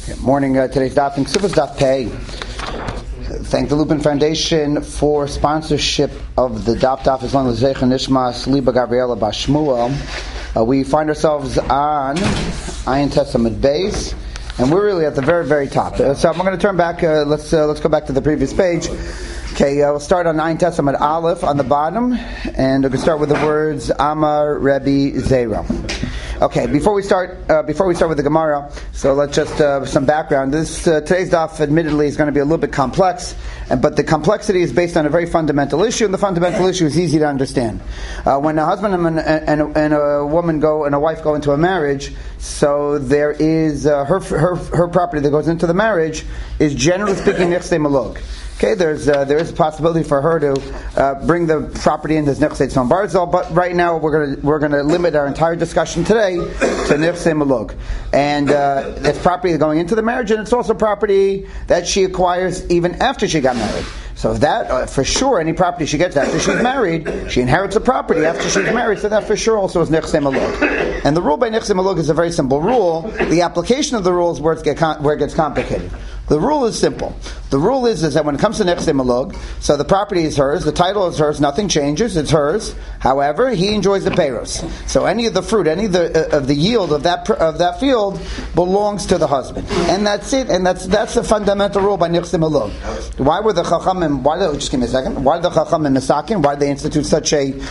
Good morning. Today's daf in Ksubas Daf Pei. Thank the Lupin Foundation for sponsorship of the Daf as long as Zeich Nishmas Liba Gabriela Bashmuel. We find ourselves on Ayin Testament base, and we're really at the very, very top. So I'm going to turn back. Let's go back to the previous page. Okay, we'll start on Ayin Testament Aleph on the bottom, and we're going to start with the words Amar Rebbe Zera. Okay, before we start with the Gemara, so let's just some background. This today's daf, admittedly, is going to be a little bit complex, but the complexity is based on a very fundamental issue, and the fundamental issue is easy to understand. When a husband and a woman and a wife go into a marriage, so there is her property that goes into the marriage is generally speaking nechsei malug. Okay, there is a possibility for her to bring the property in as nechsei tzon barzal, but right now we're going to limit our entire discussion today to nechsei malug, and it's property going into the marriage, and it's also property that she acquires even after she got married. So that, for sure, any property she gets after she's married, she inherits the property after she's married, so that for sure also is nechsei malug. And the rule by nechsei malug is a very simple rule. The application of the rule is where it gets complicated. The rule is simple. The rule is that when it comes to nechsei malug, so the property is hers, the title is hers, nothing changes, it's hers. However, he enjoys the peiros. So any of the fruit, any of the yield of that field belongs to the husband, and that's it. And that's the fundamental rule by nechsei malug. Why were the chachamim? Just give me a second. Why did the chachamim misakin? Why did they institute such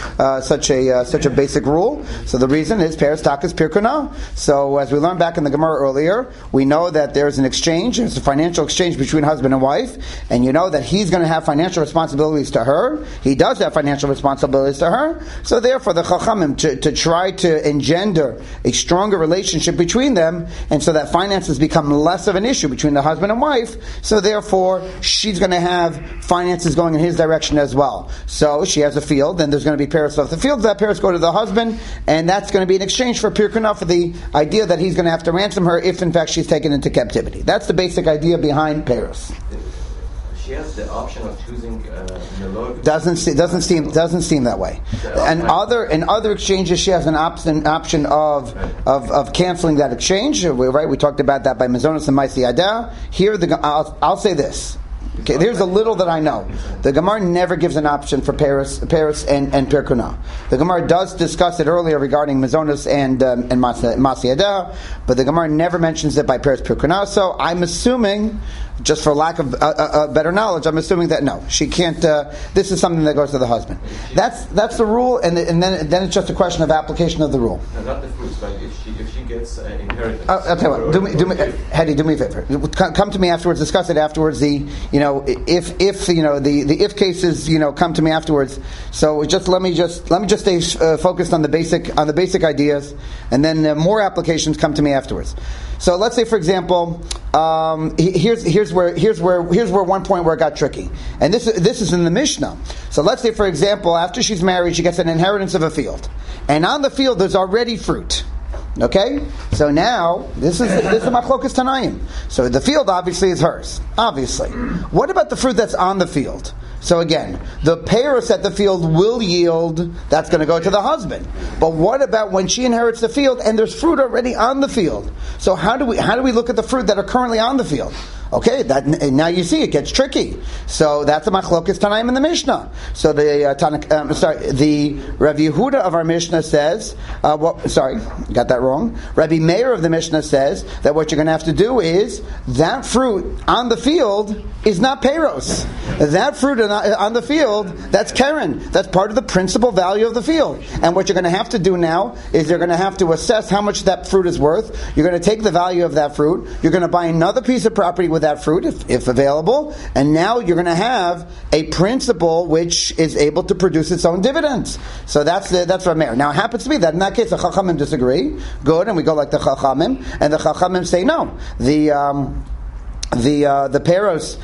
a basic rule? So the reason is peiros takas pirkana. So as we learned back in the Gemara earlier, we know that there's an exchange. It's a financial exchange between husband and wife, and you know that he's going to have financial responsibilities to her. He does have financial responsibilities to her. So therefore, the chachamim to try to engender a stronger relationship between them, and so that finances become less of an issue between the husband and wife. So therefore, she's going to have finances going in his direction as well. So she has a field, and there's going to be peiros of the field. That peiros go to the husband, and that's going to be in exchange for pirkana, for the idea that he's going to have to ransom her if, in fact, she's taken into captivity. That's the basic idea behind peiros. She has the option of choosing milog. Doesn't seem that way. And other exchanges, she has an option of canceling that exchange. Right? We talked about that by Mazonos and Maisi Ada. Here, I'll say this. Okay, there's a little that I know. The Gemara never gives an option for peiros and pirkana. The Gemara does discuss it earlier regarding mazonos and Masi Ada, but the Gemara never mentions it by peiros pirkana. So I'm assuming, just for lack of better knowledge, I'm assuming that no, she can't. This is something that goes to the husband. That's the rule, and then it's just a question of application of the rule. No, not the fruits, but if she gets inheritance. I'll tell you what. Do me, Hedy, do me a favor. Come to me afterwards. Discuss it afterwards. The if cases, come to me afterwards. So let me just stay focused on the basic ideas, and then more applications come to me afterwards. So let's say, for example, here's where one point where it got tricky, and this is in the Mishnah. So let's say, for example, after she's married, she gets an inheritance of a field, and on the field there's already fruit. Okay, so now this is machlokas Tanaim. So the field obviously is hers. Obviously, what about the fruit that's on the field? So again, the peiros at the field will yield. That's going to go to the husband. But what about when she inherits the field and there's fruit already on the field? So how do we look at the fruit that are currently on the field? Okay, now you see it gets tricky. So that's a machlokas Tanaim in the Mishnah. So the Rav Yehuda of our Mishnah says, got that wrong. Rabbi Meir of the Mishnah says that what you're going to have to do is that fruit on the field is not peiros. That fruit on the field, that's keren. That's part of the principal value of the field. And what you're going to have to do now is you're going to have to assess how much that fruit is worth. You're going to take the value of that fruit. You're going to buy another piece of property with that fruit, if available, and now you're going to have a principal which is able to produce its own dividends. So that's Rameir. Now it happens to be that in that case the Chachamim disagree. Good, and we go like the Chachamim, and the Chachamim say no. the peros,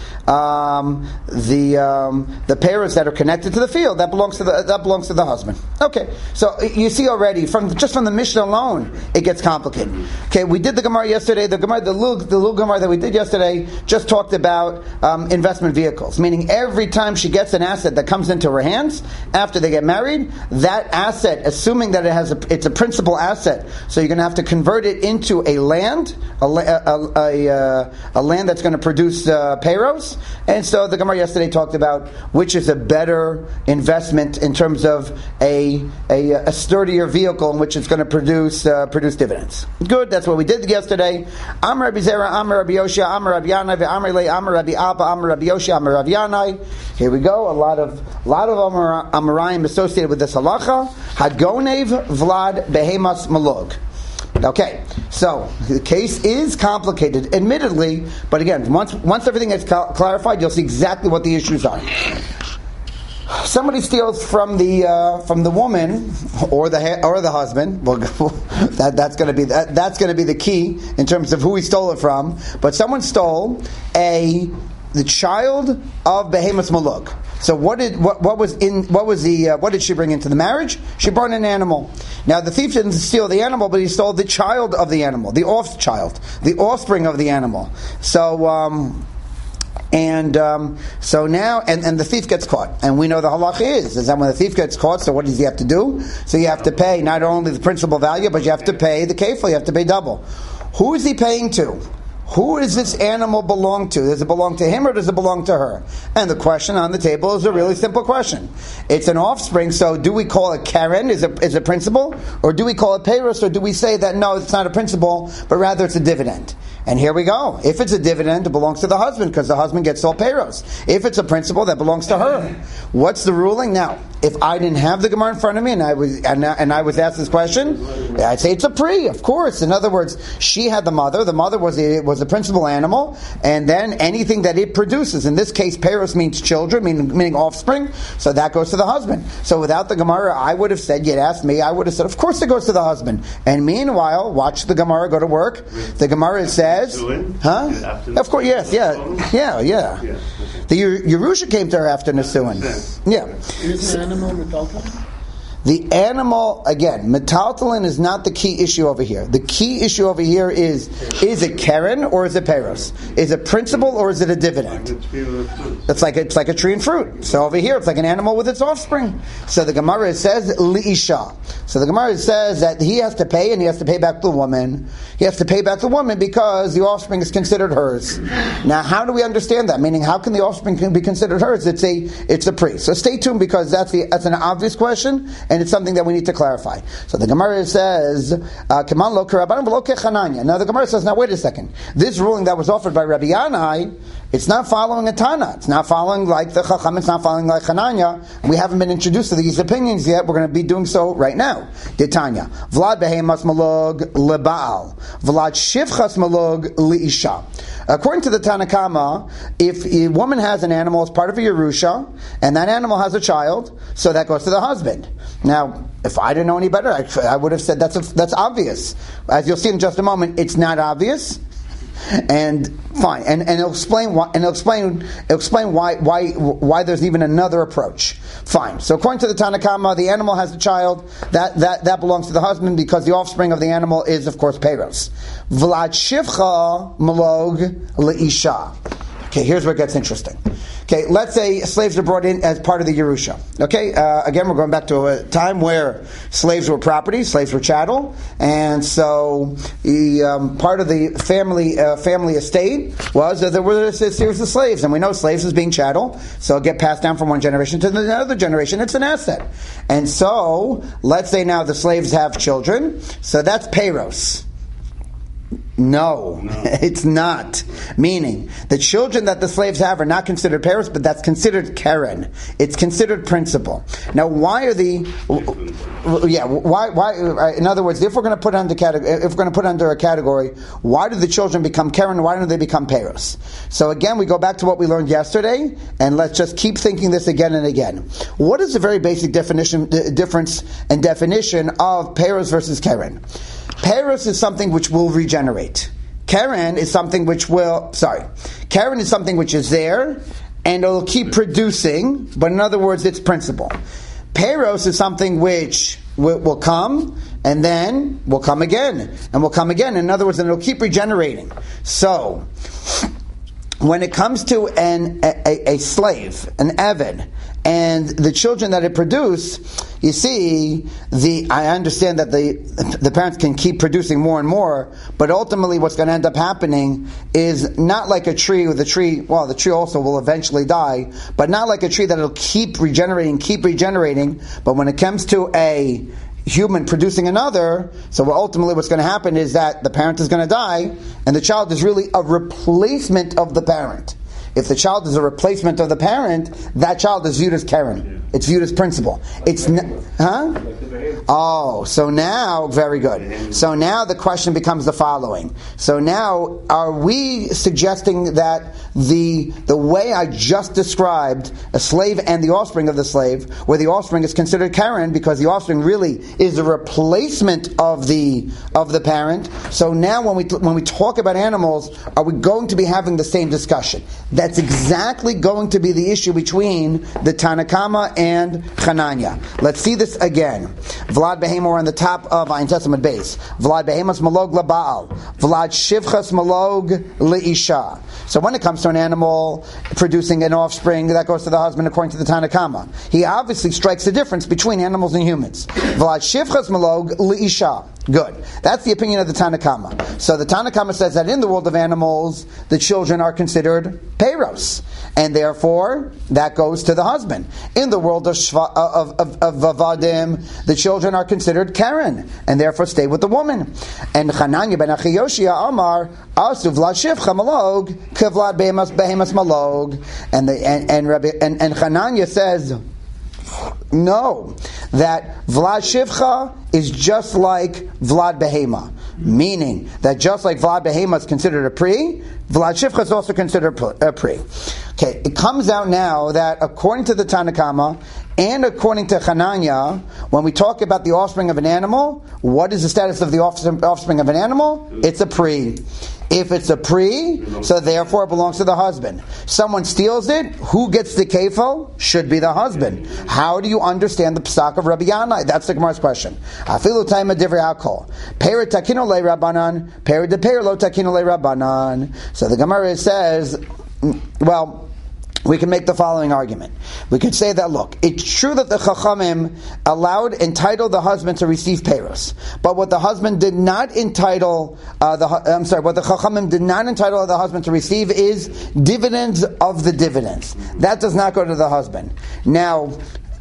the peros that are connected to the field, that belongs to the husband. Okay, so you see already from the Mishnah alone, it gets complicated. Okay, we did the Gemara yesterday. The little Gemara that we did yesterday just talked about investment vehicles, meaning every time she gets an asset that comes into her hands after they get married, that asset, assuming that it's a principal asset, so you're going to have to convert it into a land, a land that's going to produce peros. And so the Gemara yesterday talked about which is a better investment in terms of a sturdier vehicle in which it's going to produce dividends. Good, that's what we did yesterday. Amar Rabbi Zera, Amar Rabbi Yoshia, Amar Rabbi Yanai, Amar Le, Amar Rabbi Abba, Amar Rabbi Yoshia, Amar Rabbi Yanai. Here we go. A lot of Amarayim associated with this halacha. Hadgonev Vlad Behemas Malog. Okay, so the case is complicated, admittedly, but again, once everything is clarified, you'll see exactly what the issues are. Somebody steals from the woman or the husband. Well, that's going to be the key in terms of who he stole it from. But someone stole the child of Behemoth Maluk. So what did she bring into the marriage? She brought an animal. Now the thief didn't steal the animal, but he stole the child of the animal, the offspring of the animal. So now the thief gets caught, and we know the halacha is that when the thief gets caught, so what does he have to do? So you have to pay not only the principal value, but you have to pay the kefil. You have to pay double. Who is he paying to? Who does this animal belong to? Does it belong to him or does it belong to her? And the question on the table is a really simple question. It's an offspring, so do we call it Karen, is a principal? Or do we call it Peiros, or do we say that no, it's not a principal, but rather it's a dividend? And here we go. If it's a dividend, it belongs to the husband because the husband gets all payros. If it's a principal, that belongs to her. What's the ruling now? If I didn't have the Gemara in front of me and I was asked this question, I'd say it's a pre, of course. In other words, she had the mother. The mother was a principal animal, and then anything that it produces. In this case, payros means children, meaning offspring. So that goes to the husband. So without the Gemara, I would have said, you'd asked me, I would have said, of course it goes to the husband. And meanwhile, watch the Gemara go to work. The Gemara says, of course, yes, yeah. Okay. The Yerusha came to her after Nesuin. Yeah. Is the animal metaltalin? The animal, again, metaltalin is not the key issue over here. The key issue over here is it Karen or is it Peiros? Is it principal or is it a dividend? It's like a tree and fruit. So over here, it's like an animal with its offspring. So the Gemara says, Li'isha. So the Gemara says that he has to pay, and he has to pay back the woman. He has to pay back the woman because the offspring is considered hers. Now, how do we understand that? Meaning, how can the offspring be considered hers? It's a pre. So stay tuned because that's an obvious question, and it's something that we need to clarify. So the Gemara says, Keman lo kerabanan v'lo kechananya. Now the Gemara says, now wait a second. This ruling that was offered by Rabbi Yanai, it's not following a Tana. It's not following like the Chacham. It's not following like Hananya. We haven't been introduced to these opinions yet. We're going to be doing so right now. Tanya. Vlad behemas malog lebaal. Vlad shivchas malog liisha. According to the Tanakama, if a woman has an animal as part of a Yerusha, and that animal has a child, so that goes to the husband. Now, if I didn't know any better, I would have said that's obvious. As you'll see in just a moment, it's not obvious. And fine, and it'll explain why. And it'll explain why there's even another approach. Fine. So according to the Tanakama, the animal has a child that belongs to the husband because the offspring of the animal is, of course, Peiros. Vlad shivcha malog leisha. Okay, here's where it gets interesting. Okay, let's say slaves are brought in as part of the Yerusha. Okay, again, we're going back to a time where slaves were property, slaves were chattel, and so part of the family estate was that there were a series of slaves, and we know slaves as being chattel, so it get passed down from one generation to another generation. It's an asset, and so let's say now the slaves have children, so that's peiros. No, it's not. Meaning, the children that the slaves have are not considered peiros, but that's considered Karen. It's considered principal. Now, why are why? In other words, if we're going to put under a category, why do the children become Karen? Why don't they become peiros? So again, we go back to what we learned yesterday, and let's just keep thinking this again and again. What is the very basic difference and definition of peiros versus Karen? Peiros is something which will regenerate. Keren is something which Keren is something which is there, and it'll keep producing, but in other words, it's principal. Peros is something which will come, and then will come again, and will come again. In other words, and it'll keep regenerating. So, when it comes to a slave, an Eved, and the children that it produce, you see, I understand that the parents can keep producing more and more, but ultimately what's going to end up happening is not like a tree, the tree also will eventually die, but not like a tree that it'll keep regenerating, but when it comes to a human producing another, so ultimately what's going to happen is that the parent is going to die, and the child is really a replacement of the parent. If the child is a replacement of the parent, that child is viewed as Keren. It's viewed as principal. It's so now, very good. So now the question becomes the following. So now, are we suggesting that the way I just described a slave and the offspring of the slave, where the offspring is considered Keren because the offspring really is a replacement of the parent? So now when we talk about animals, are we going to be having the same discussion? That's exactly going to be the issue between the Tanakama and Chananya. Let's see this again. Vlad Behemor on the top of Ayin Testament base. Vlad Behemas Malog LaBaal. Vlad Shivchas Malog LeIsha. So when it comes to an animal producing an offspring, that goes to the husband according to the Tanakama. He obviously strikes the difference between animals and humans. Vlad Shivchas Malog LeIsha. Good. That's the opinion of the Tanakama. So the Tanakama says that in the world of animals, the children are considered Peros, and therefore that goes to the husband. In the world of Vavadim, the children are considered Keren, and therefore stay with the woman. And Chananya ben Achiyoshia Amar Asu Vlad Shivcha Malog Kevlad Behemas Malog, and Chananya says, no, that Vlad Shivcha is just like Vlad Behema, meaning that just like Vlad Behema is considered a pri, Vlad Shivcha is also considered a pri. Okay, it comes out now that according to the Tanakama and according to Chananya, when we talk about the offspring of an animal, what is the status of the offspring of an animal? It's a pri. If it's a pri, so therefore it belongs to the husband. Someone steals it, who gets the kefil? Should be the husband. How do you understand the psak of Rabbi Yanai? That's the Gemara's question. Afilu taima divrei hakol. Peri takino le rabbanan, peri de peri lo takino le rabbanan. So the Gemara says, well, we can make the following argument. We could say that, look, it's true that the Chachamim entitled the husband to receive Peros, but what the husband did not entitle what the Chachamim did not entitle the husband to receive is dividends of the dividends. That does not go to the husband. Now,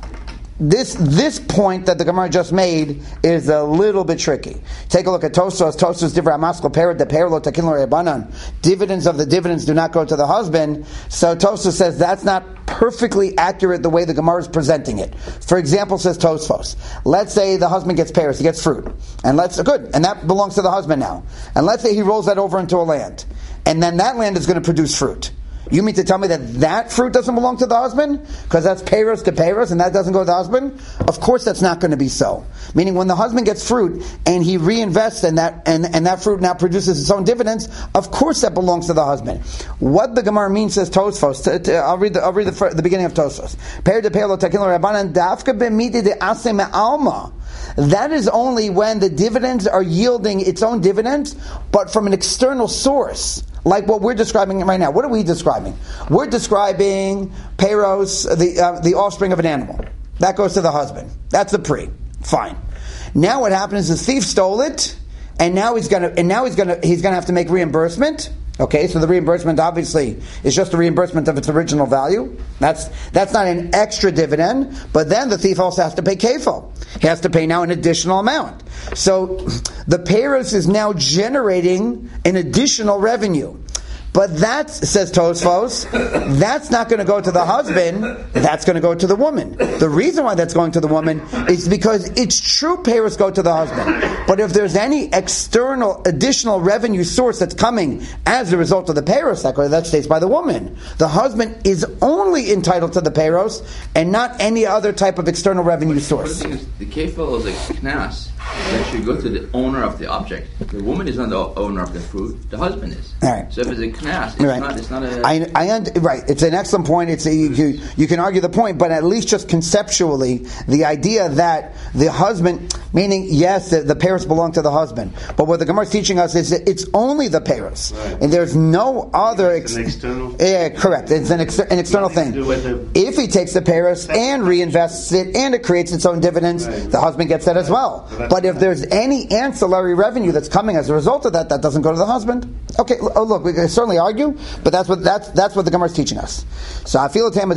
this point that the Gemara just made is a little bit tricky. Take a look at Tosfos. Tosfos divrei hamaskal pered de perlo takin lo rebanan. Dividends of the dividends do not go to the husband. So Tosfos says that's not perfectly accurate the way the Gemara is presenting it. For example, says Tosfos, let's say the husband gets pears, he gets fruit, and that belongs to the husband now. And let's say he rolls that over into a land, and then that land is going to produce fruit. You mean to tell me that fruit doesn't belong to the husband? Because that's peiros to peiros and that doesn't go to the husband? Of course that's not going to be so. Meaning when the husband gets fruit and he reinvests and that fruit now produces its own dividends, of course that belongs to the husband. What the Gemara means, says Tosfos, I'll read the beginning of Tosfos. That is only when the dividends are yielding its own dividends, but from an external source. Like what we're describing right now. What are we describing? We're describing Peros, the offspring of an animal. That goes to the husband. That's the pri. Fine. Now what happens is the thief stole it, and now he's gonna have to make reimbursement. Okay, so the reimbursement obviously is just a reimbursement of its original value. That's not an extra dividend, but then the thief also has to pay kefil. He has to pay now an additional amount. So the Peros is now generating an additional revenue. But that, says Tosfos, that's not going to go to the husband, that's going to go to the woman. The reason why that's going to the woman is because it's true payers go to the husband. But if there's any external, additional revenue source that's coming as a result of the payros, that stays by the woman. The husband is only entitled to the payros and not any other type of external revenue source. The thing is, the kefil is a knas. that should go to the owner of the object. The woman is not the owner of the fruit; the husband is. All right. So if it's a knas, it's not a. Right. It's an excellent point. You can argue the point, but at least just conceptually, the idea that the husband, meaning yes, the parents belong to the husband, but what the Gemara is teaching us is that it's only the parents, right. And there's no other. It's an external. Yeah, correct. It's an external thing. If he takes the parents and reinvests it, and it creates its own dividends, right. The husband gets that as well. But if there's any ancillary revenue that's coming as a result of that, that doesn't go to the husband. Okay, look, we can certainly argue, but that's what the Gemara is teaching us. So I feel now,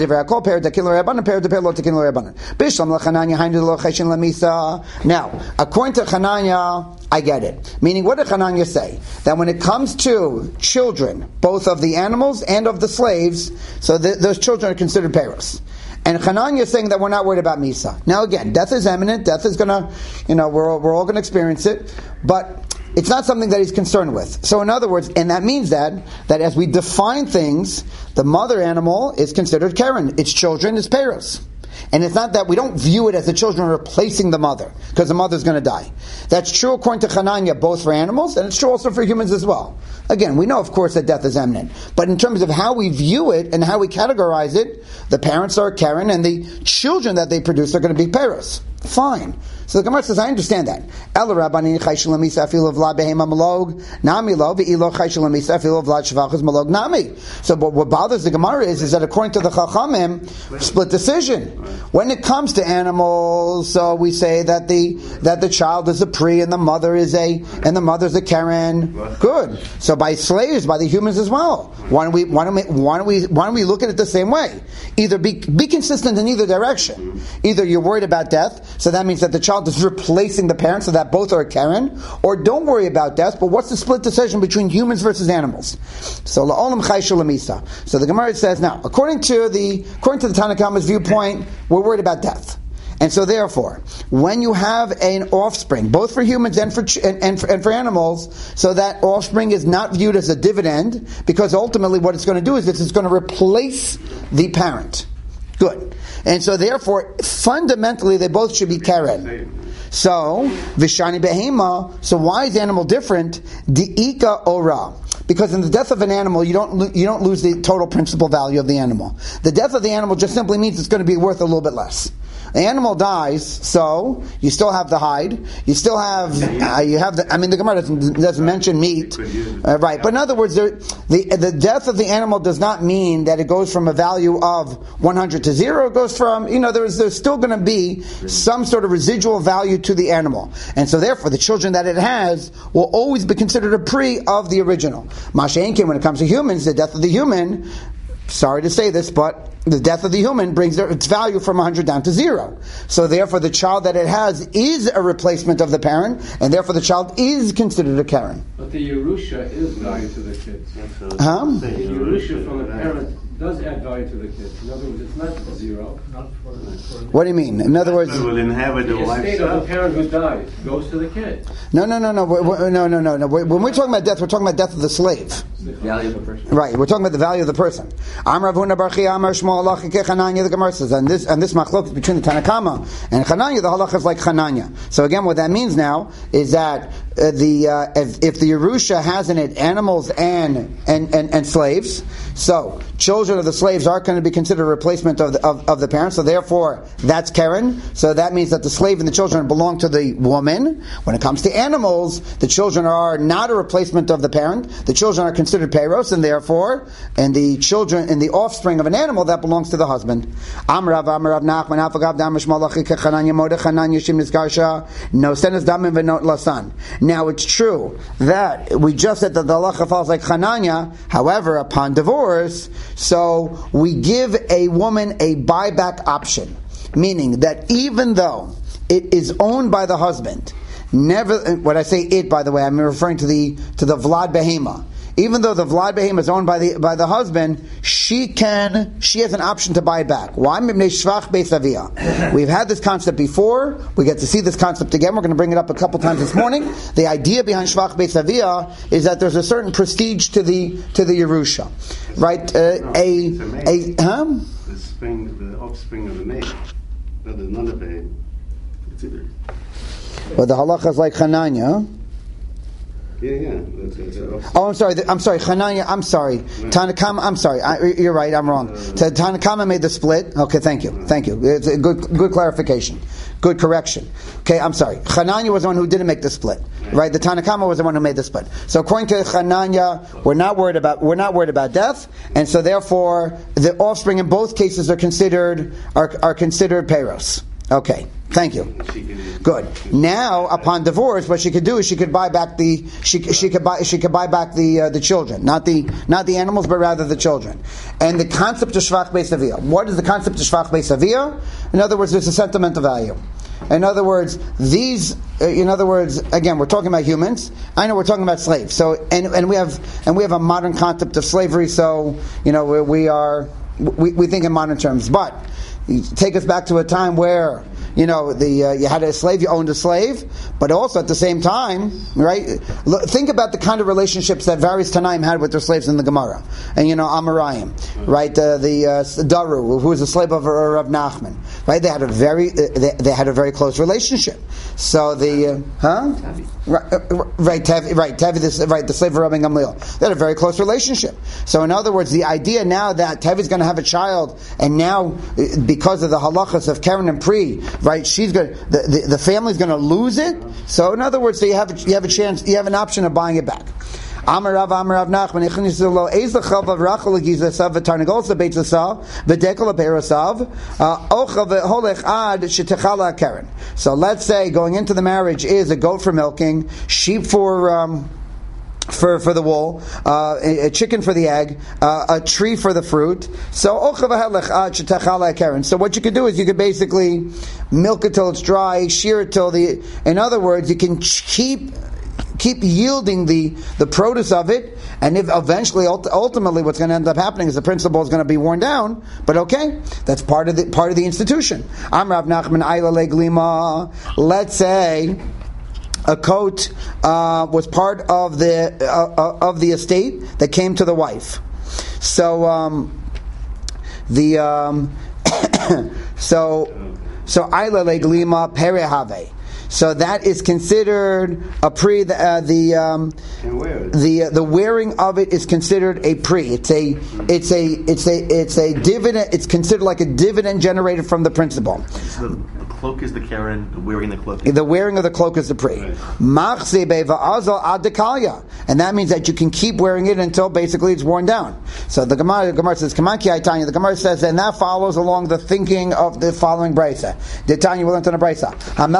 according to Hananya, I get it. Meaning, what did Hananya say? That when it comes to children, both of the animals and of the slaves, so those children are considered paros. And Hananya is saying that we're not worried about Misa. Now again, death is imminent. Death is gonna, we're all gonna experience it. But it's not something that he's concerned with. So in other words, and that means that as we define things, the mother animal is considered Karen. Its children is Paros. And it's not that we don't view it as the children replacing the mother, because the mother's going to die. That's true according to Hananya, both for animals, and it's true also for humans as well. Again, we know, of course, that death is imminent. But in terms of how we view it and how we categorize it, the parents are Karen, and the children that they produce are going to be Paros. Fine. So the Gemara says, I understand that. So but what bothers the Gemara is that according to the Chachamim, split decision. When it comes to animals, so we say that the child is a pri and the mother's a Karen. Good. So by slaves, by the humans as well. Why don't we look at it the same way? Either be consistent in either direction. Either you're worried about death, so that means that the child is replacing the parents, so that both are a Karen, or don't worry about death, but what's the split decision between humans versus animals? So la'olam chai shulamisa. So the Gemara says, now, according to the Tanna Kamma's viewpoint, we're worried about death. And so therefore, when you have an offspring, both for humans and for animals, so that offspring is not viewed as a dividend, because ultimately what it's going to do is it's going to replace the parent. Good. And so therefore, fundamentally, they both should be Karen. So, Vishani Behema, so why is the animal different? Di'ika ora. Because in the death of an animal, you don't lose the total principal value of the animal. The death of the animal just simply means it's going to be worth a little bit less. The animal dies, so you still have the hide. You still have the Gemara doesn't mention meat, right? But in other words, the death of the animal does not mean that it goes from a value of 100 to 0. It goes from there's still going to be some sort of residual value to the animal, and so therefore the children that it has will always be considered a pri of the original. Masha'enkin, when it comes to humans, the death of the human. Sorry to say this, but the death of the human brings its value from 100 down to 0. So therefore the child that it has is a replacement of the parent, and therefore the child is considered a Karen. But the Yerusha is value to the kids. The Yerusha from the parent does add value to the kids. In other words, it's not 0. What do you mean? In other words, will inherit the estate of the parent who dies goes to the kid. No. No. When we're talking about death, we're talking about death of the slave. The value of the person. Right. We're talking about the value of the person. Amar Ravuna Bar Chia Amar Shmuel Halacha Hananya. The Gemara says, and this machlok is between the Tanna Kamma and Hananya. The halacha is like Hananya. So again, what that means now is that if the Yerusha has in it animals and slaves, so children of the slaves are going to be considered a replacement of the parents. So therefore, that's Karen. So that means that the slave and the children belong to the woman. When it comes to animals, the children are not a replacement of the parent. The children are considered Peros, and therefore, and the children and the offspring of an animal that belongs to the husband. Amrav Nachman Afagav Damish Malachi Kechananya Moda Chananya Shim Nizgarsha No Senes Damin Venot Lasan. Now it's true that we just said that the halacha falls like Chananya. However, upon divorce, so we give a woman a buyback option, meaning that even though it is owned by the husband, never. When I say it, by the way, I'm referring to the Vlad Behema. Even though the Vlad Behema is owned by the husband, she has an option to buy it back. Why? We've had this concept before. We get to see this concept again. We're going to bring it up a couple times this morning. The idea behind Shvach Beis Avia is that there's a certain prestige to the Yerusha, right? The offspring of the maid, not the babe. It's either. But the halacha is like Hananya. Yeah. Oh, I'm sorry. Hananya. I'm sorry. Tanakama. I'm sorry. You're right. I'm wrong. Tanakama made the split. Okay, thank you. It's a good clarification. Good correction. Okay, I'm sorry. Hananya was the one who didn't make the split. Right? The Tanakama was the one who made the split. So according to Hananya, we're not worried about death, and so therefore the offspring in both cases are considered peiros. Okay. Thank you. Good. Now, upon divorce, what she could do is she could buy back the children, not the animals, but rather the children. And the concept of shvach beis aviyah. What is the concept of shvach beis aviyah? In other words, there's a sentimental value. In other words, again, we're talking about humans. I know we're talking about slaves. So, and we have a modern concept of slavery. So, we think in modern terms, but take us back to a time where you had a slave, you owned a slave, but also at the same time, right? Think about the kind of relationships that various Tanaim had with their slaves in the Gemara, and Amoraim, right? The Daru, who was a slave of Rav Nachman, right? They had a very close relationship. So the Tevi, the slave of Rabbi Gamliel, they had a very close relationship. So in other words, the idea now that Tevi is going to have a child, and now because of the halachas of Karen and Pri, right? The family's going to lose it. So in other words, so you have a chance, you have an option of buying it back. Amar Rav Nachman echinisa lo eiz l'chavav rachel l'gizasav v'tarnagol l'beitzasav v'dekel l'peirosav ocha v'holech ad shetechala Karen. So let's say going into the marriage is a goat for milking, sheep for the wool, a chicken for the egg, a tree for the fruit. So what you could do is you could basically milk it till it's dry, shear it till in other words, you can keep yielding the produce of it, and if eventually, ultimately, what's going to end up happening is the principle is going to be worn down. But okay, that's part of the institution. Rav Nachman Ayla Leglima. Let's say a coat was part of the estate that came to the wife. So so Ayla Leglima Perehave. So that is considered a pri. The wearing of it is considered a pri. It's a dividend. It's considered like a dividend generated from the principal. So the cloak is the Karen. The wearing the cloak. The wearing of the cloak is the pri. And that means that you can keep wearing it until basically it's worn down. So the Gemara says, the Gemara says, and that follows along the thinking of the following brisa. The Tanya will learn in a brisa.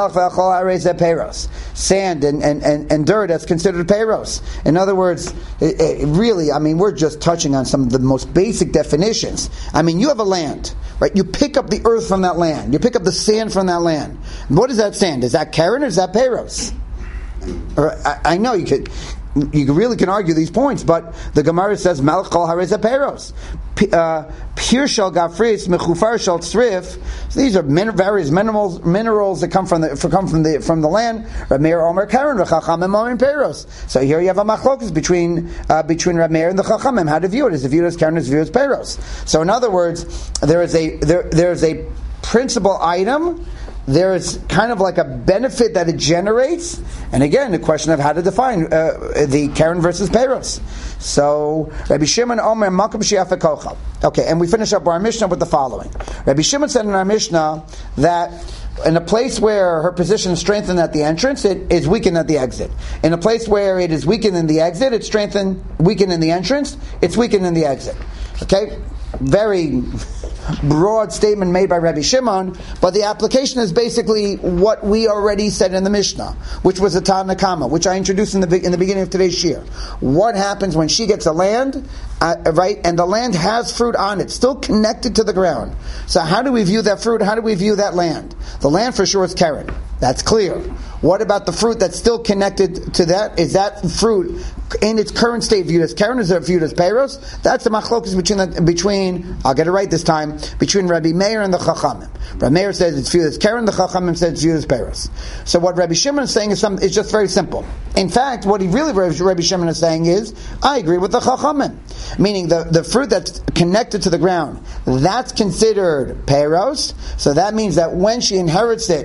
Sand and dirt that's considered peiros. In other words, really, I mean, we're just touching on some of the most basic definitions. I mean, you have a land, right? You pick up the earth from that land. You pick up the sand from that land. What is that sand? Is that Karen or is that peiros? I know you really can argue these points, but the Gemara says Melech kol harei peiros. Pure shel gafris mechufar shel tzrif. These are various minerals that come from the land. Reb Meir Omer Karen v'chachamim Omer peiros. So here you have a machlokus between Reb Meir and the chachamim. How to view it? Is it viewed as Karen? Is it viewed as peiros? So in other words, there is a principal item. There is kind of like a benefit that it generates, and again, the question of how to define the Karen versus peiros. So, Rabbi Shimon Omer Makom She'afa Kochal. Okay, and we finish up our Mishnah with the following. Rabbi Shimon said in our Mishnah that in a place where her position is strengthened at the entrance, it is weakened at the exit. In a place where it is weakened in the exit, it's weakened in the entrance, it's weakened in the exit. Okay? Very broad statement made by Rabbi Shimon, but the application is basically what we already said in the Mishnah, which was a Tanakama, which I introduced in the beginning of today's shir. What happens when she gets a land, right, and the land has fruit on it, still connected to the ground. So how do we view that fruit? How do we view that land? The land for sure is Karen. That's clear. What about the fruit that's still connected to that? Is that fruit in its current state viewed as Karen? Is it viewed as peiros? That's the machlokus between I'll get it right this time, between Rabbi Meir and the Chachamim. Rabbi Meir says it's viewed as Karen, the Chachamim says it's viewed as peiros. So what Rabbi Shimon is saying is just very simple. In fact, what Rabbi Shimon is saying is, I agree with the Chachamim. Meaning the fruit that's connected to the ground, that's considered peiros. So that means that when she inherits it,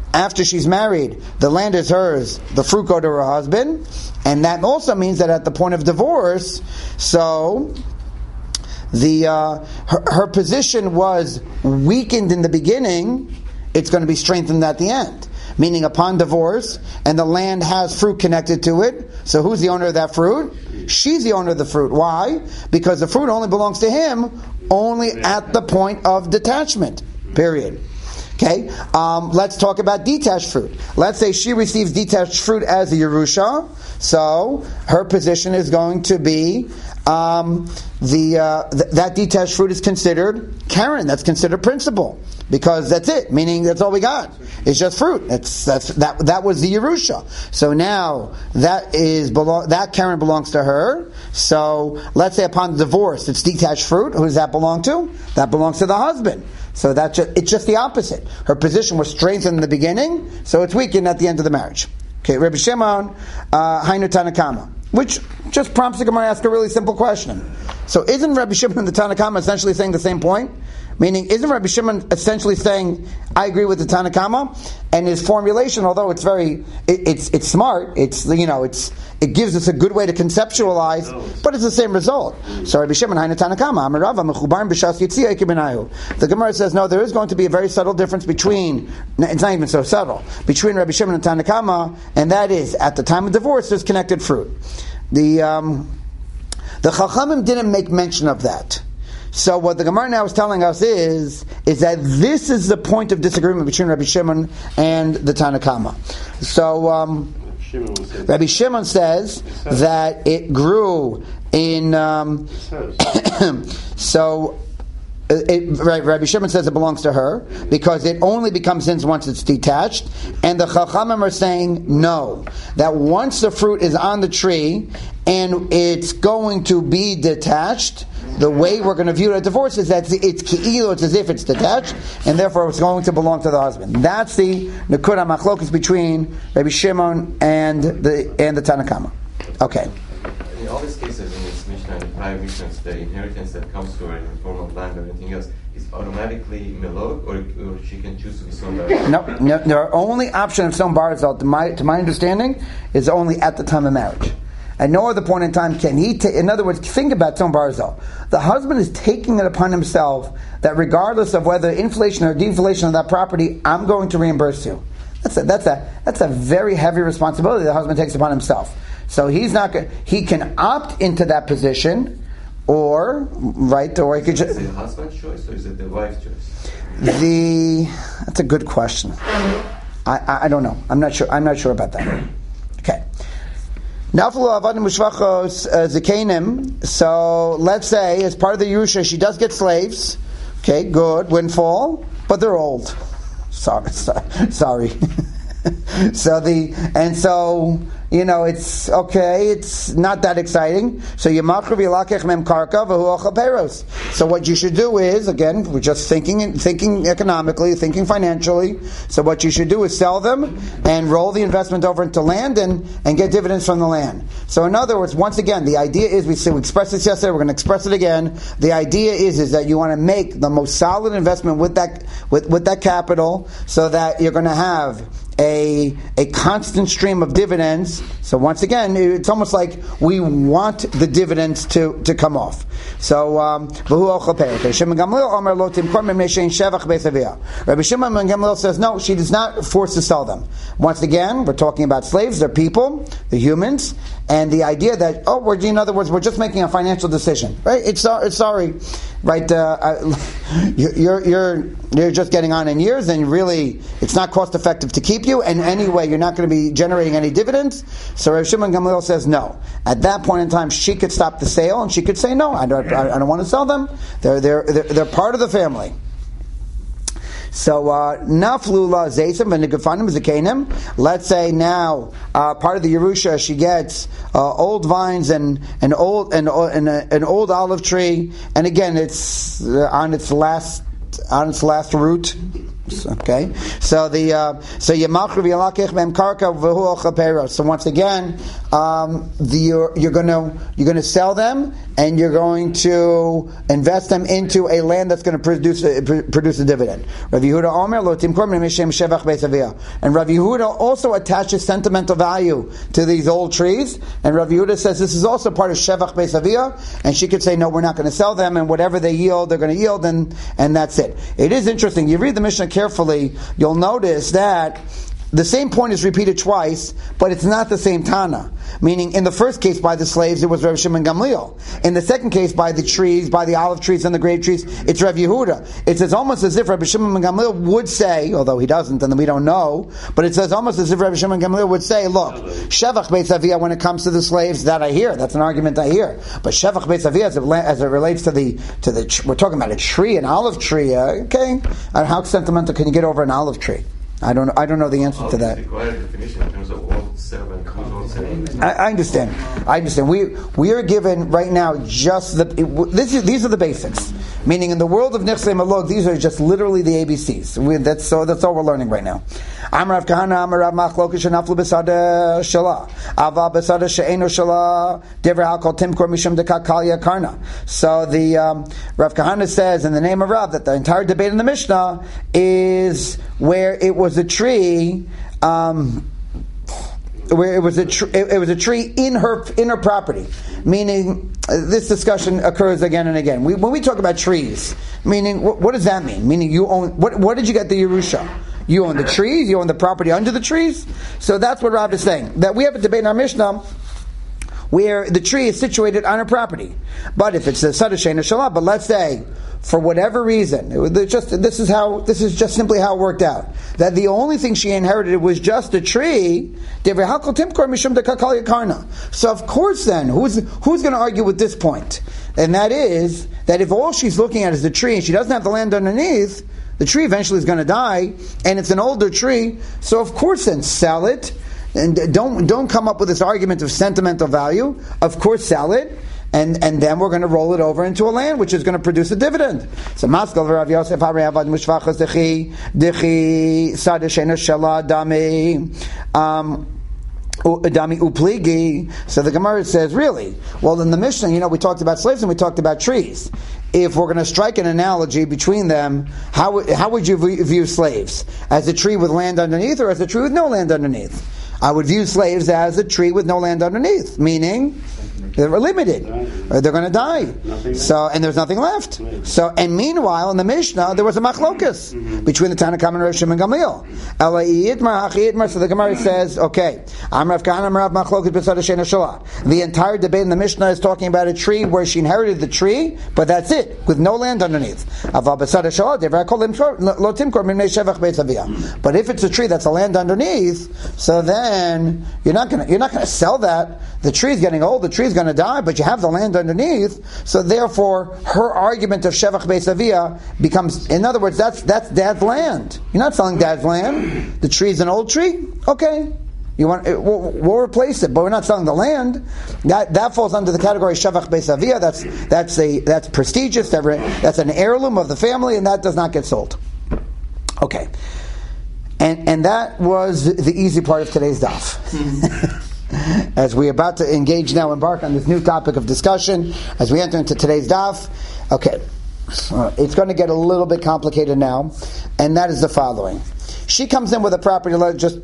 after she's married, the land is hers, the fruit go to her husband, and that also means that at the point of divorce, so her position was weakened in the beginning, it's going to be strengthened at the end. Meaning upon divorce, and the land has fruit connected to it, so who's the owner of that fruit? She's the owner of the fruit. Why? Because the fruit only belongs to him only at the point of detachment. Period. Okay, let's talk about detached fruit. Let's say she receives detached fruit as a Yerusha, so her position is going to be that detached fruit is considered Karen. That's considered principal because that's it. Meaning that's all we got. It's just fruit. That was the Yerusha. So now that Karen belongs to her. So let's say upon divorce, it's detached fruit. Who does that belong to? That belongs to the husband. So it's just the opposite. Her position was strengthened in the beginning, so it's weakened at the end of the marriage. Okay, Rabbi Shimon, Hainu Tanakama, which just prompts the Gemara to ask a really simple question. So isn't Rabbi Shimon and the Tanakama essentially saying the same point? Meaning, isn't Rabbi Shimon essentially saying, I agree with the Tanakama? And his formulation, although it's it's smart, it gives us a good way to conceptualize, but it's the same result. So Rabbi Shimon, Hainu Tanakama, Amarava, Mechubarim B'Shas Yitzia Ekibenayu. The Gemara says, no, there is going to be a very subtle difference between, it's not even so subtle, between Rabbi Shimon and Tanakama, and that is, at the time of divorce, there's connected fruit. The Chachamim didn't make mention of that. So what the Gemara now is telling us is that this is the point of disagreement between Rabbi Shimon and the Tanakama. So Rabbi Shimon says that it grew in Rabbi Shimon says it belongs to her because it only becomes his once it's detached, and the Chachamim are saying no, that once the fruit is on the tree and it's going to be detached, the way we're going to view it at divorce is that it's ki'ilu, it's as if it's detached, and therefore it's going to belong to the husband. That's the Nekuda Machlokas between Rabbi Shimon and the Tanakama. Okay. In all these cases, in this Mishnah and the prior Mishnahs, the inheritance that comes to her in the form of land or anything else is automatically melog, or she can choose to be sown barzal? No. The only option of sown barzal, to my understanding, is only at the time of marriage. At no other point in time can he in other words, think about sown barzal. The husband is taking it upon himself that regardless of whether inflation or deflation of that property, I'm going to reimburse you. That's a very heavy responsibility the husband takes upon himself. So he can opt into that position, or he could just. Is it the husband's choice or is it the wife's choice? That's a good question. I don't know. I'm not sure about that. Okay. So let's say as part of the Yerusha she does get slaves. Okay, good, windfall, but they're old. Sorry. It's okay. It's not that exciting. So So what you should do is, again, we're just thinking economically, thinking financially. So what you should do is sell them and roll the investment over into land and get dividends from the land. So in other words, once again, the idea is, we expressed this yesterday, we're going to express it again. The idea is that you want to make the most solid investment with that capital, so that you're going to have a constant stream of dividends. So once again, it's almost like we want the dividends to come off. So Rabbi Shimon ben Gamliel says no, she is not forced to sell them. Once again, we're talking about slaves, they're people, they're humans, and the idea that in other words, we're just making a financial decision, right? It's sorry, right? You're just getting on in years, and really, it's not cost effective to keep you, and anyway, you're not going to be generating any dividends. So Rabbi Shimon ben Gamliel says no. At that point in time, she could stop the sale, and she could say no, I don't want to sell them. They're part of the family. So naflula zeisim v'nigufanim zekanim. Let's say now part of the Yerusha she gets old vines and an old olive tree, and again it's on its last root. Okay, so the Yamachru v'yalakech mem karka v'hu ochaperos. So once again, you're going to sell them, and you're going to invest them into a land that's going to produce a dividend. Rav Yehuda Omer lo timkor mishem shevach beis avia. And Rav Yehuda also attaches sentimental value to these old trees, and Rav Yehuda says this is also part of shevach beis avia, and she could say no, we're not going to sell them, and whatever they yield, they're going to yield, and that's it. It is interesting. You read the Mishnah carefully, you'll notice that the same point is repeated twice, but it's not the same Tana. Meaning, in the first case by the slaves, it was Rav Shimon Gamliel. In the second case by the trees, by the olive trees and the grape trees, it's Rav Yehuda. It says almost as if Rav Shimon Gamliel would say, although he doesn't, and we don't know, but it says almost as if Rav Shimon Gamliel would say, look, Shevach Beis Avia, when it comes to the slaves, that I hear. That's an argument I hear. But Shevach Beis Avia, as it relates to the we're talking about a tree, an olive tree, okay? How sentimental can you get over an olive tree? I don't know the answer to that. I understand. We are given right now just these are the basics. Meaning, in the world of Nechsei Malog, these are just literally the ABCs. That's all we're learning right now. Amar Rav Kahana, Amar Rav Machlokas shenaflu besada shala, ava besada she'eno shala, dever halkol timkor mishum dekakalya karna. So the Rav Kahana says in the name of Rav that the entire debate in the Mishnah is where it was a tree. Where it was a tree in her property, meaning this discussion occurs again and again. When we talk about trees, meaning what does that mean? Meaning you own what did you get the Yerusha? You own the trees, you own the property under the trees. So that's what Rav is saying. That we have a debate in our Mishnah where the tree is situated on her property. But if it's a Sadashena Shalah, but let's say, for whatever reason, this is just simply how it worked out. That the only thing she inherited was just a tree. So of course then, who's going to argue with this point? And that is, that if all she's looking at is the tree and she doesn't have the land underneath, the tree eventually is going to die, and it's an older tree, so of course then sell it. And don't come up with this argument of sentimental value. Of course, sell it, and then we're going to roll it over into a land which is going to produce a dividend. So Maskal Rav Yosef Haravad Mushvachas Dechi Sadeshena Shala Dami Dami Upligi. So the Gemara says, really? Well, in the Mishnah, we talked about slaves and we talked about trees. If we're going to strike an analogy between them, how would you view slaves? As a tree with land underneath, or as a tree with no land underneath? I would view slaves as a tree with no land underneath, meaning they're limited, or they're going to die. And there's nothing left. So, and meanwhile, in the Mishnah, there was a machlokas between the Tanakh and Rav Shimon Gamliel. So the Gemara says, okay, the entire debate in the Mishnah is talking about a tree where she inherited the tree, but that's it, with no land underneath. But if it's a tree that's a land underneath, so then you're not going to sell that. The tree's getting old, the tree's going to die, but you have the land underneath. So therefore, her argument of Shevach Beis Avia becomes, in other words, that's Dad's land. You're not selling Dad's land. The tree's an old tree. Okay, we'll replace it, but we're not selling the land. That falls under the category Shevach Beis Avia. That's prestigious. That's an heirloom of the family, and that does not get sold. Okay, and that was the easy part of today's daf. As we're about to embark on this new topic of discussion, as we enter into today's daf, okay, it's going to get a little bit complicated now, and that is the following. She comes in with a property, just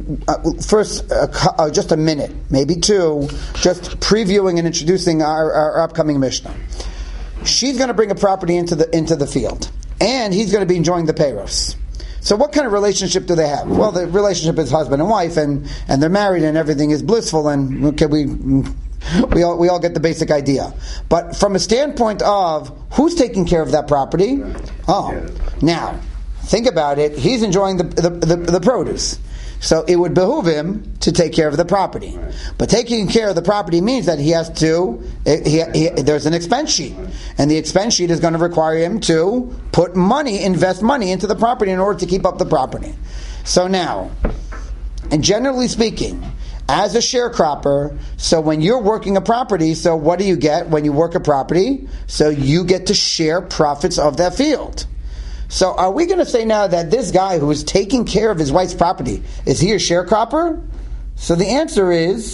a minute, maybe two, just previewing and introducing our upcoming Mishnah. She's going to bring a property into the field, and he's going to be enjoying the peiros. So what kind of relationship do they have? Well, the relationship is husband and wife, and they're married, and everything is blissful, and okay, we all get the basic idea. But from a standpoint of who's taking care of that property, now think about it. He's enjoying the produce. So it would behoove him to take care of the property. But taking care of the property means that he has to, there's an expense sheet. And the expense sheet is going to require him to invest money into the property in order to keep up the property. So now, and generally speaking, as a sharecropper, so when you're working a property, so what do you get when you work a property? So you get to share profits of that field. So are we going to say now that this guy who is taking care of his wife's property, is he a sharecropper? So the answer is,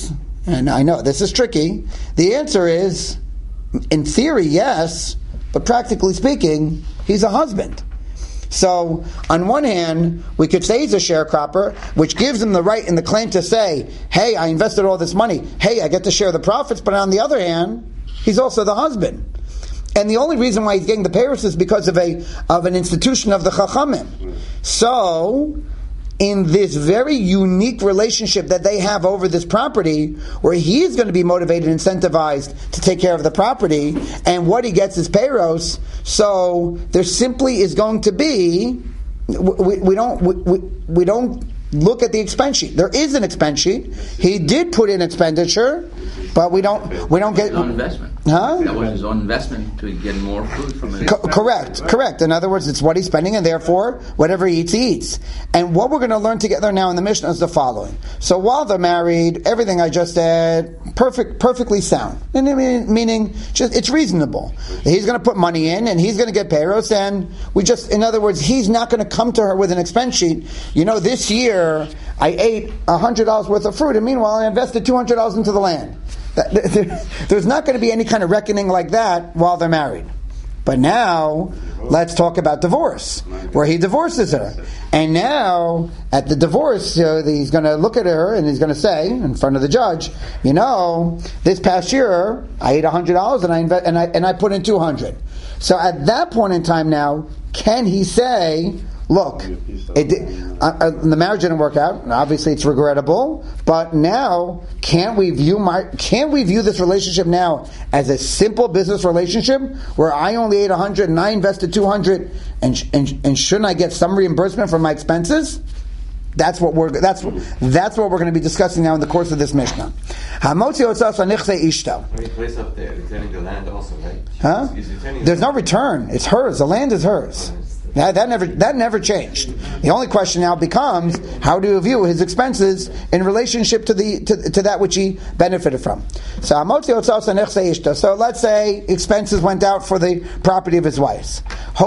And I know this is tricky. The answer is, in theory, yes, but practically speaking, he's a husband. So, on one hand, we could say he's a sharecropper, which gives him the right and the claim to say, hey, I invested all this money. Hey, I get to share the profits. But on the other hand, he's also the husband. And the only reason why he's getting the payros is because of an institution of the Chachamim. So, in this very unique relationship that they have over this property, where he is going to be motivated, incentivized to take care of the property, and what he gets is payros. So there simply is going to be, we don't look at the expense sheet. There is an expense sheet. He did put in expenditure, but we don't get his own investment. Huh? That was his own investment to get more food from it. Correct. In other words, it's what he's spending, and therefore, whatever he eats. And what we're going to learn together now in the Mishnah is the following. So while they're married, everything I just said, perfectly sound. Meaning, just it's reasonable. He's going to put money in, and he's going to get payros, and in other words, he's not going to come to her with an expense sheet. This year, I ate $100 worth of fruit, and meanwhile, I invested $200 into the land. There's not going to be any kind of reckoning like that while they're married. But now, let's talk about divorce, where he divorces her. And now, at the divorce, he's going to look at her and he's going to say, in front of the judge, this past year, I ate $100 and I put in $200. So at that point in time now, can he say, look, the marriage didn't work out. Obviously, it's regrettable. But now, can't we view this relationship now as a simple business relationship where I only ate $100 and I invested $200, and shouldn't I get some reimbursement for my expenses? That's what we're going to be discussing now in the course of this Mishnah. He plays up there, returning the land also, right? Huh? There's no return. It's hers. The land is hers. That never changed. The only question now becomes, how do you view his expenses in relationship to that which he benefited from? So let's say expenses went out for the property of his wife.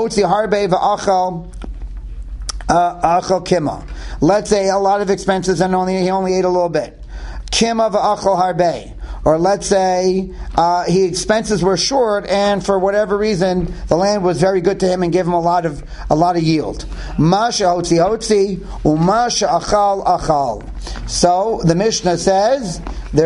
Let's say a lot of expenses and he only ate a little bit. Kima v'achal harbe. Or let's say his expenses were short, and for whatever reason, the land was very good to him and gave him a lot of yield. Masha hotzi umasha achal. So the Mishnah says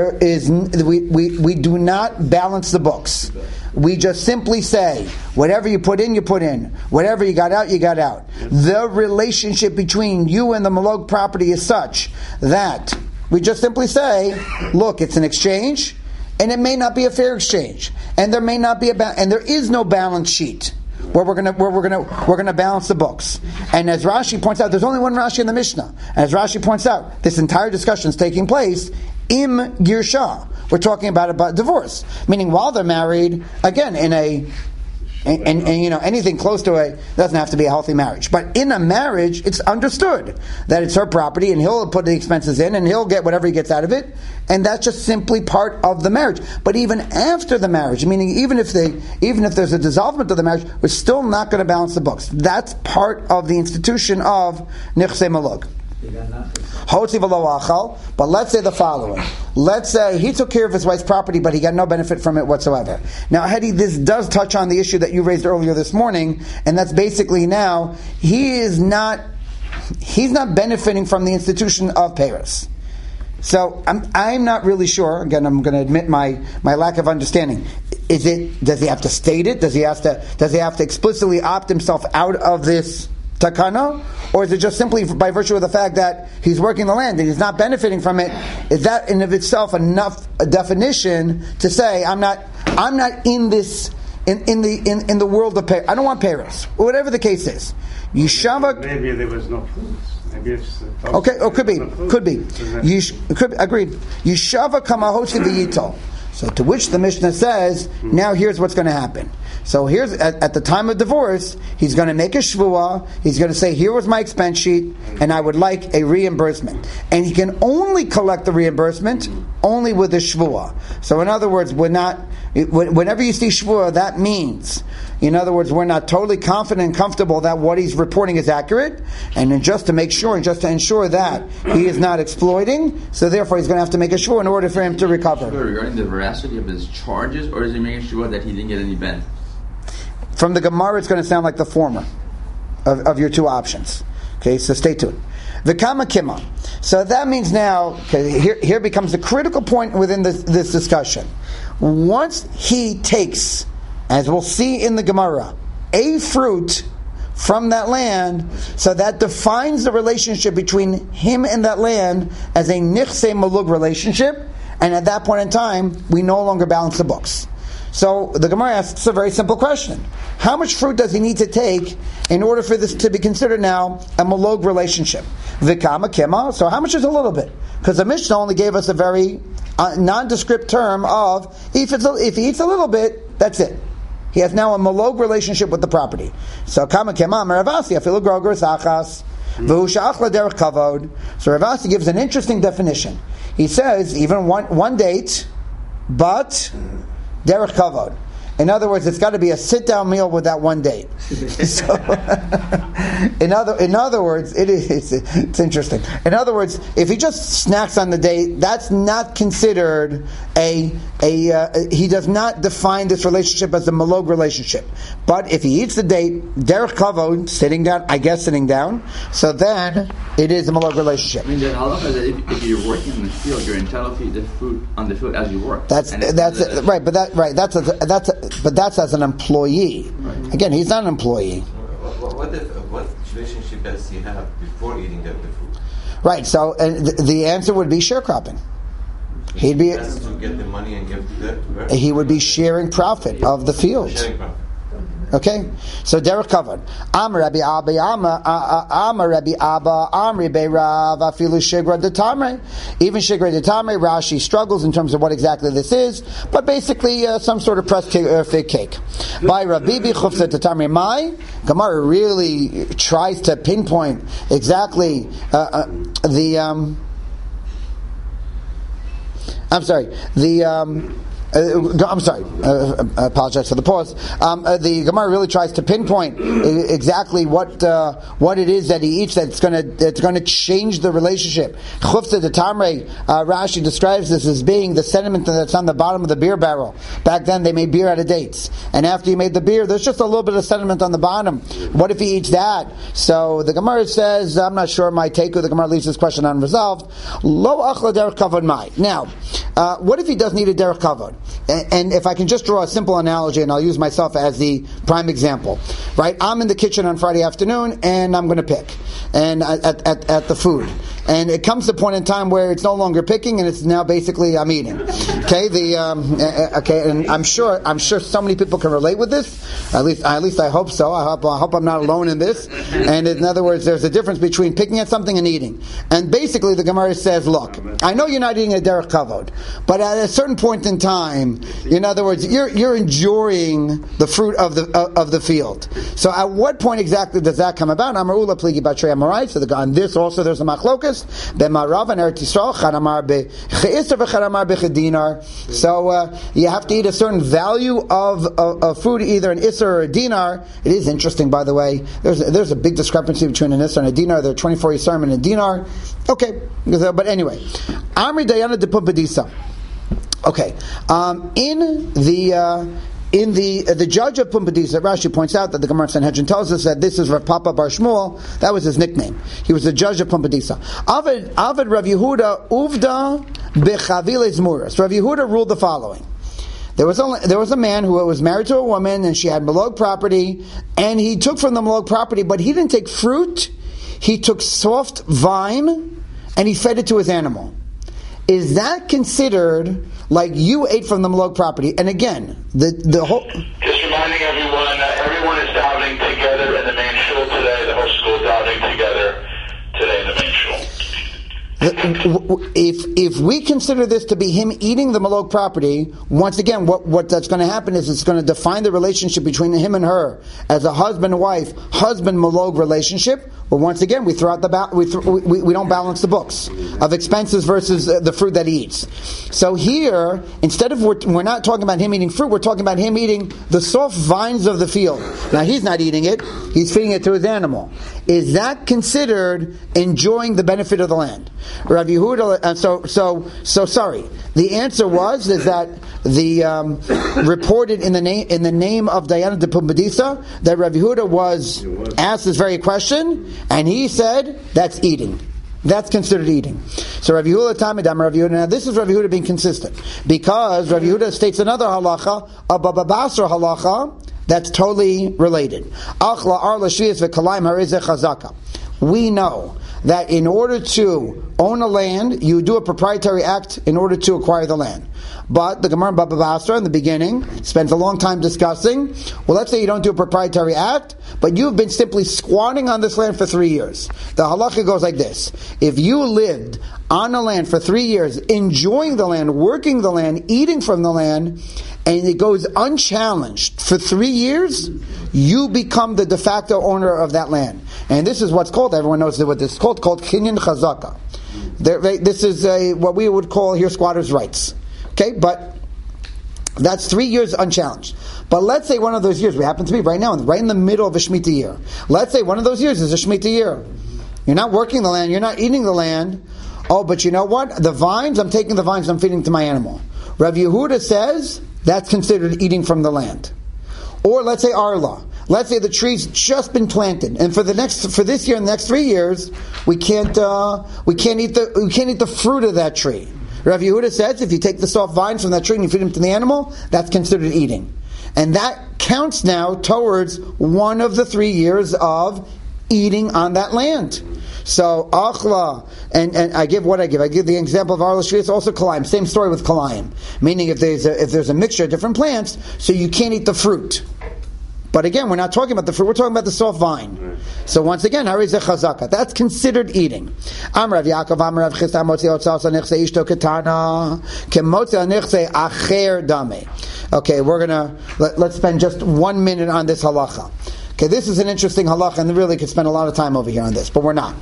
we do not balance the books. We just simply say, whatever you put in, you put in. Whatever you got out, you got out. The relationship between you and the Malog property is such that we just simply say, look, it's an exchange, and it may not be a fair exchange, and there may not be and there is no balance sheet where we're gonna balance the books. And as Rashi points out, there's only one Rashi in the Mishnah. And as Rashi points out, this entire discussion is taking place im girsha. We're talking about divorce, meaning while they're married, again in a. And anything close to it doesn't have to be a healthy marriage. But in a marriage, it's understood that it's her property, and he'll put the expenses in, and he'll get whatever he gets out of it, and that's just simply part of the marriage. But even after the marriage, meaning even if there's a dissolvement of the marriage, we're still not going to balance the books. That's part of the institution of Nichsei Malug. But let's say the following. Let's say he took care of his wife's property, but he got no benefit from it whatsoever. Now, Hedy, this does touch on the issue that you raised earlier this morning, and that's basically now he's not benefiting from the institution of payros. So I'm not really sure. Again, I'm going to admit my lack of understanding. Does he have to state it? Does he have to explicitly opt himself out of this takana, or is it just simply by virtue of the fact that he's working the land and he's not benefiting from it? Is that in of itself enough a definition to say I'm not in this in the world of pay? I don't want payros, whatever the case is. Yishava. Maybe there was no fruits. Maybe it's okay. Oh, could be. Agreed. Yishava kamahosi v'yitol. So to which the Mishnah says, now here's what's going to happen. So here's at the time of divorce, he's going to make a shvuah. He's going to say, here was my expense sheet, and I would like a reimbursement. And he can only collect the reimbursement only with a shvuah. So in other words, whenever you see shvuah, that means In other words, we're not totally confident and comfortable that what he's reporting is accurate, and then just to make sure and just to ensure that he is not exploiting, so therefore he's going to have to make a shvur in order for him to recover. Regarding the veracity of his charges, or is he making sure that he didn't get any benefit? From the Gemara, it's going to sound like the former of your two options. Okay, so stay tuned. V'kama kima. So that means now, okay, here becomes the critical point within this discussion. Once he takes, as we'll see in the Gemara, a fruit from that land, so that defines the relationship between him and that land as a nichse malug relationship, and at that point in time, we no longer balance the books. So the Gemara asks a very simple question. How much fruit does he need to take in order for this to be considered now a malog relationship? V'kama kima. So how much is a little bit? Because the Mishnah only gave us a very nondescript term of if he eats a little bit, that's it. He has now a malog relationship with the property. So kama kima meravasi afilu groger sachas v'hu sha'achla derech kavod. So Ravasi gives an interesting definition. He says even one date, but derech kavod. In other words, it's got to be a sit-down meal with that one date. So, in other words, it's interesting. In other words, if he just snacks on the date, that's not considered he does not define this relationship as a malog relationship. But if he eats the date, derech kavod, sitting down, so then it is a malog relationship. I mean, the halacha is that if you're working in the field, you're entitled to eat the fruit on the field as you work. That's as an employee. Right. Again, he's not an employee. What relationship does he have before eating the food? Right. So, the answer would be sharecropping. He has to get the money and give to her. He would be sharing profit of the field. Okay, so derech kavod. Amar Rabbi Abba, Amar Rabbi Abba, Amri Beirav, Afilu Shigra Detamre. Even Shigra Detamre, Rashi struggles in terms of what exactly this is, but basically some sort of pressed fig cake. By Rabbi Chufza Detamre Mai, Gemara really tries to pinpoint exactly I apologize for the pause. The Gemara really tries to pinpoint exactly what it is that he eats that's going to change the relationship. Chufza de Tamre, Rashi describes this as being the sediment that's on the bottom of the beer barrel. Back then they made beer out of dates, and after you made the beer, there's just a little bit of sediment on the bottom. What if he eats that? So the Gemara says, I'm not sure my take. The Gemara leaves this question unresolved. Lo achla derech kavod mai. Now, what if he doesn't eat a derech kavod? And if I can just draw a simple analogy, and I'll use myself as the prime example, right? I'm in the kitchen on Friday afternoon, and I'm going to pick, and at the food, and it comes to a point in time where it's no longer picking, and it's now basically I'm eating. Okay, and I'm sure so many people can relate with this. At least I hope so. I hope I'm not alone in this. And in other words, there's a difference between picking at something and eating. And basically, the Gemara says, look, I know you're not eating a derech kavod, but at a certain point in time, in other words, you're enjoying the fruit of the field. So at what point exactly does that come about? Amar Ula pligi batrei amarai. So on this also there's a machlokas. B'marav and Eretz Yisrael chanamar becheisar v'chanamar bechedinar. So you have to eat a certain value of food, either an isser or a dinar. It is interesting, by the way. There's a big discrepancy between an isser and a dinar. There are 24 yisarim and a dinar. Okay, but anyway, Amri Dayana de Pumpadisa. Okay, in the judge of Pumpadisa, Rashi points out that the Gemara Sanhedrin tells us that this is Rav Papa Bar Shmuel. That was his nickname. He was the judge of Pumpadisa. Avid Rav Yehuda Uvda Bechavile Zmuras. Rav Yehuda ruled the following. There was a man who was married to a woman, and she had malog property, and he took from the malog property, but he didn't take fruit. He took soft vine, and he fed it to his animal. Is that considered like you ate from the malog property? And again, the whole... Just reminding everyone is davening together in the main shul today. The whole school davening together today in the main shul. If we consider this to be him eating the malog property, once again, what that's going to happen is it's going to define the relationship between him and her as a husband and wife, husband malog relationship, Well, once again, we throw out we don't balance the books of expenses versus the fruit that he eats. So here, instead of we're not talking about him eating fruit, we're talking about him eating the soft vines of the field. Now he's not eating it; he's feeding it to his animal. Is that considered enjoying the benefit of the land? Rav Yehuda. Sorry. The answer is that the reported in the name of Diana de Pumbedisa that Rav Yehuda was asked this very question, and he said that's eating. That's considered eating. So Rav Yehuda Tamidam Rav Yehuda. Now this is Rav Yehuda being consistent, because Rav Yehuda states another halacha, a Baba Basra halacha, that's totally related. We know that in order to own a land, you do a proprietary act in order to acquire the land. But the Gemara in Baba Basra in the beginning spends a long time discussing, well, let's say you don't do a proprietary act, but you've been simply squatting on this land for 3 years. The halacha goes like this. If you lived on a land for 3 years, enjoying the land, working the land, eating from the land, and it goes unchallenged for 3 years, you become the de facto owner of that land. And this is what's called, everyone knows what this is called Kinyan Chazaka. This is what we would call here squatters' rights. Okay, but that's 3 years unchallenged. But let's say one of those years, we happen to be right now, right in the middle of a Shemitah year. Let's say one of those years is a Shemitah year. You're not working the land, you're not eating the land. Oh, but you know what? The vines, I'm taking the vines, I'm feeding to my animal. Rav Yehuda says that's considered eating from the land. Or let's say Arla. Let's say the tree's just been planted, and for this year and the next 3 years, we can't eat the fruit of that tree. Rav Yehuda says if you take the soft vines from that tree and you feed them to the animal, that's considered eating, and that counts now towards one of the 3 years of eating on that land. So achla, and I give what I give. I give the example of Arla Shri. It's also kalayim. Same story with kalayim, meaning if there's a mixture of different plants, so you can't eat the fruit. But again, we're not talking about the fruit, we're talking about the soft vine. So once again, harizeh chazaka. That's considered eating. Amrav Yaakov, Amrav Chisda, Motzi Otzal, Sanichse Ishto Ketana, Kemotzi Anichse Acher Dame. Okay, let's spend just 1 minute on this halacha. Okay, this is an interesting halacha, and really could spend a lot of time over here on this, but we're not.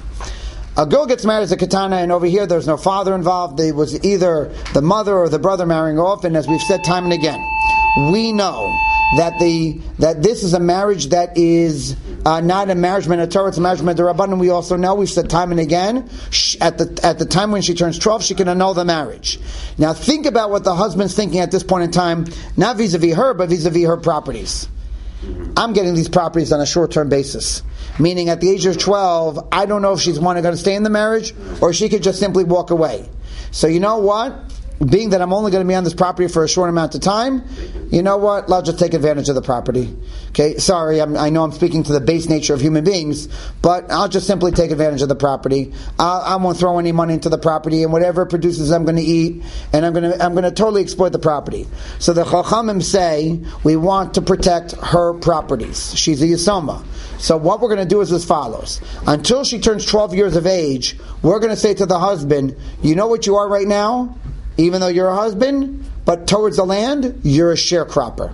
A girl gets married as a katana, and over here there's no father involved. It was either the mother or the brother marrying off, and as we've said time and again, we know that this is a marriage that is not a marriage Torah, it's a marriage Rabbanan. We also know, we've said time and again, at the time when she turns 12, she can annul the marriage. Now think about what the husband's thinking at this point in time, not vis-a-vis her, but vis-a-vis her properties. I'm getting these properties on a short-term basis. Meaning at the age of 12, I don't know if she's going to stay in the marriage, or she could just simply walk away. So you know what? Being that I'm only going to be on this property for a short amount of time, you know what? I'll just take advantage of the property. Okay, sorry, I know I'm speaking to the base nature of human beings, but I'll just simply take advantage of the property. I won't throw any money into the property, and whatever it produces, I'm going to eat, and I'm going to totally exploit the property. So the Chachamim say we want to protect her properties. She's a Yisoma. So what we're going to do is as follows. Until she turns 12 years of age, we're going to say to the husband, you know what you are right now? Even though you're a husband, but towards the land, you're a sharecropper.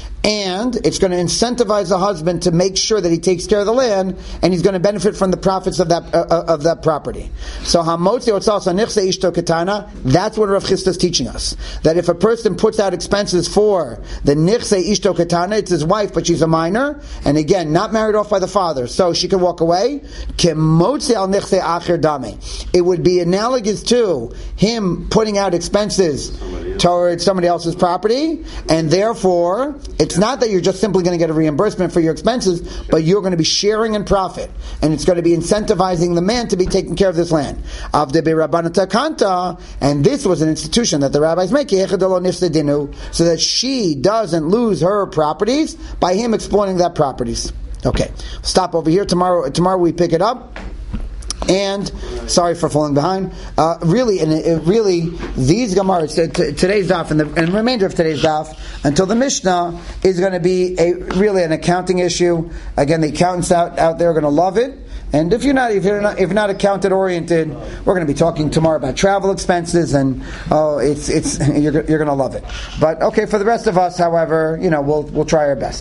And it's going to incentivize the husband to make sure that he takes care of the land, and he's going to benefit from the profits of that property. So hamotzi otzal sanichse ishto ketana. That's what Rav Chisda is teaching us. That if a person puts out expenses for the nichse ishto ketana, it's his wife, but she's a minor, and again, not married off by the father, so she can walk away. Kemotzi al nichse acher dame. It would be analogous to him putting out expenses towards somebody else's property, and therefore it's not that you're just simply going to get a reimbursement for your expenses, but you're going to be sharing in profit, and it's going to be incentivizing the man to be taking care of this land. And this was an institution that the rabbis make, so that she doesn't lose her properties by him exploiting that properties. Okay, stop over here. Tomorrow we pick it up. And sorry for falling behind. Really, these Gemaras, today's daf and the remainder of today's daf until the Mishnah is going to be really an accounting issue. Again, the accountants out there are going to love it. And if you're not accountant oriented, we're going to be talking tomorrow about travel expenses, and you're going to love it. But okay, for the rest of us, however, we'll try our best.